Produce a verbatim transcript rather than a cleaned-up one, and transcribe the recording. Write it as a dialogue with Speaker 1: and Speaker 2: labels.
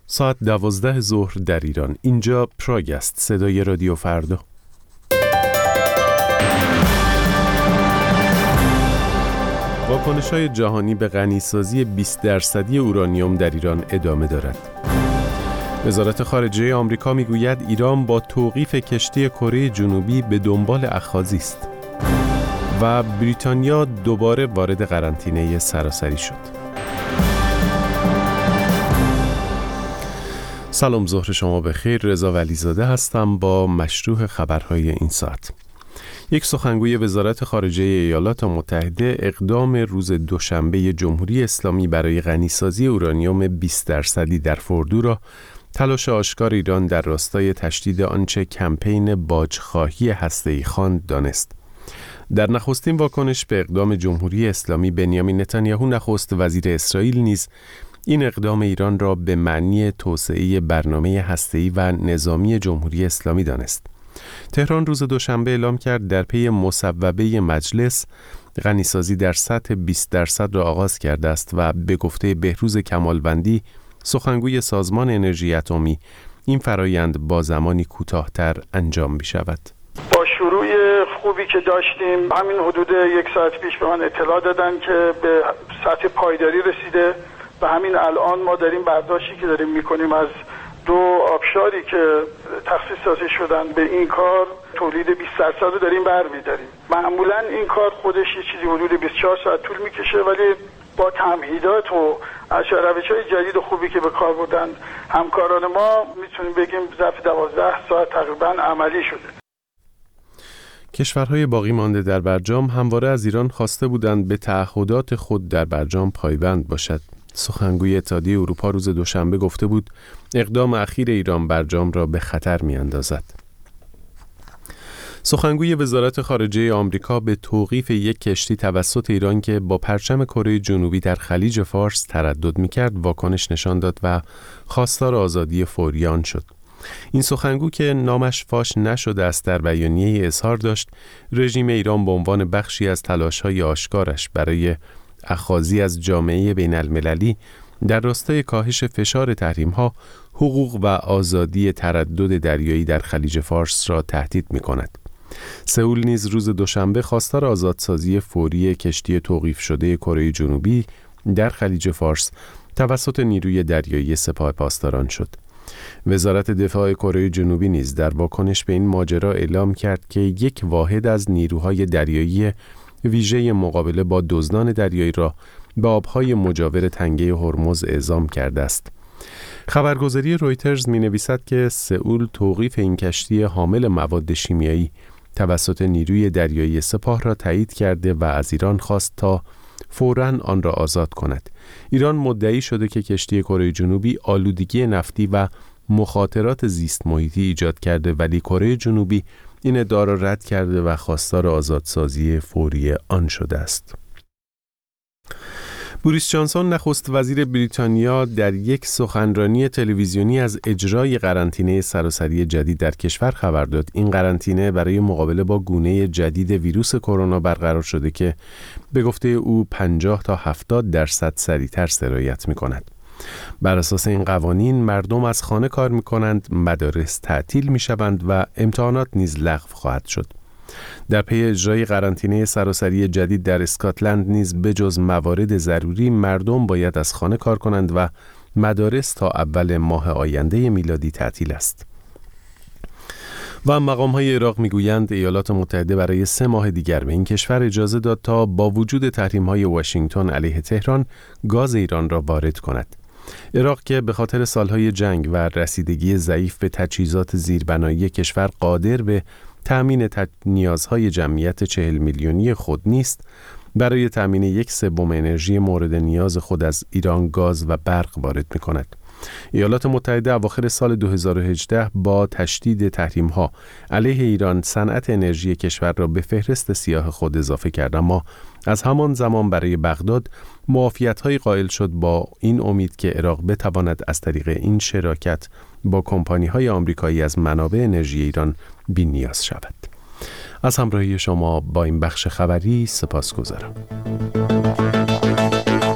Speaker 1: ساعت دوازده ظهر در ایران. اینجا پراگ است، صدای رادیو فردا. واکنش‌های جهانی به غنیسازی بیست درصدی اورانیوم در ایران ادامه دارد. وزارت خارجه آمریکا میگوید ایران با توقیف کشتی کره جنوبی به دنبال اخاذی است. و بریتانیا دوباره وارد قرنطینه سراسری شد. سلام، ظهر شما بخیر. رضا ولیزاده هستم با مشروح خبرهای این ساعت. یک سخنگوی وزارت خارجه ایالات متحده اقدام روز دوشنبه جمهوری اسلامی برای غنیسازی اورانیوم بیست درصدی در فوردو را تلاش آشکار ایران در راستای تشدید آنچه کمپین باجخواهی هسته‌ای خواند دانست. در نخستین واکنش به اقدام جمهوری اسلامی، بنیامین نتانیاهو نخست وزیر اسرائیل نیز این اقدام ایران را به معنی توسعه برنامه هسته‌ای و نظامی جمهوری اسلامی دانست. تهران روز دوشنبه اعلام کرد در پی مصوبه مجلس غنیسازی در سطح بیست درصد را آغاز کرده است و به گفته بهروز کمالوندی، سخنگوی سازمان انرژی اتمی، این فرایند با زمانی کوتاه‌تر انجام می‌شود.
Speaker 2: با شروع خوبی که داشتیم، همین حدود یک ساعت پیش به من اطلاع دادن که به سطح پایداری رسیده و همین الان ما داریم برداشتی که داریم میکنیم از دو آبشاری که تخصیص داده شدن به این کار، تولید بیست درصد رو داریم برمی‌داریم. معمولا این کار خودش یه چیزی حدود بیست و چهار ساعت طول میکشه، ولی با تمهیدات و از روش‌های جدید و خوبی که به کار بردن همکاران ما، میتونیم بگیم ظرف دوازده ساعت تقریبا عملی شده.
Speaker 1: کشورهای باقی مانده در برجام همواره از ایران خواسته بودند به تعهدات خود در برجام پایبند باشد. سخنگوی اتحادیه اروپا روز دوشنبه گفته بود اقدام اخیر ایران برجام را به خطر می‌اندازد. سخنگوی وزارت خارجه آمریکا به توقیف یک کشتی توسط ایران که با پرچم کره جنوبی در خلیج فارس تردد می‌کرد واکنش نشان داد و خواستار آزادی فوری آن شد. این سخنگو که نامش فاش نشده است در بیانیه اظهار داشت رژیم ایران به عنوان بخشی از تلاش‌های آشکارش برای اخاذی از جامعه بین المللی در راستای کاهش فشار تحریم‌ها، حقوق و آزادی تردد دریایی در خلیج فارس را تهدید می‌کند. سئول نیز روز دوشنبه خواستار آزادسازی فوری کشتی توقیف شده کره جنوبی در خلیج فارس توسط نیروی دریایی سپاه پاسداران شد. وزارت دفاع کره جنوبی نیز در واکنش به این ماجرا اعلام کرد که یک واحد از نیروهای دریایی ویژه مقابله با دزدان دریایی را به آبهای مجاور تنگه هرمز اعزام کرده است. خبرگزاری رویترز می‌نویسد که سئول توقیف این کشتی حامل مواد شیمیایی توسط نیروی دریایی سپاه را تایید کرده و از ایران خواست تا فوراً آن را آزاد کند. ایران مدعی شده که کشتی کره جنوبی آلودگی نفتی و مخاطرات زیست محیطی ایجاد کرده، ولی کره جنوبی این ادعا را رد کرده و خواستار آزادسازی فوری آن شده است. بوریس جانسون نخست وزیر بریتانیا در یک سخنرانی تلویزیونی از اجرای قرنطینه سراسری جدید در کشور خبر داد. این قرنطینه برای مقابله با گونه جدید ویروس کرونا برقرار شده که به گفته او پنجاه تا هفتاد درصد سریعتر سرایت می‌کند. بر اساس این قوانین مردم از خانه کار می‌کنند، مدارس تعطیل می‌شوند و امتحانات نیز لغو خواهد شد. در پی اجرای قرنطینه سراسری جدید در اسکاتلند نیز بجز موارد ضروری مردم باید از خانه کار کنند و مدارس تا اول ماه آینده میلادی تعطیل است. و مقام‌های عراق میگویند ایالات متحده برای سه ماه دیگر به این کشور اجازه داد تا با وجود تحریم‌های واشنگتن علیه تهران گاز ایران را وارد کند. عراق که به خاطر سالهای جنگ و رسیدگی ضعیف به تجهیزات زیربنایی کشور قادر به تأمین نیازهای جمعیت چهل میلیونی خود نیست، برای تأمین یک سوم انرژی مورد نیاز خود از ایران گاز و برق وارد می‌کند. ایالات متحده اواخر سال دو هزار و هجده با تشدید تحریم‌ها علیه ایران صنعت انرژی کشور را به فهرست سیاه خود اضافه کرد، اما از همان زمان برای بغداد معافیت‌هایی قائل شد با این امید که عراق بتواند از طریق این شراکت با کمپانی‌های آمریکایی از منابع انرژی ایران بی‌نیاز شود. از همراهی شما با این بخش خبری سپاسگزارم.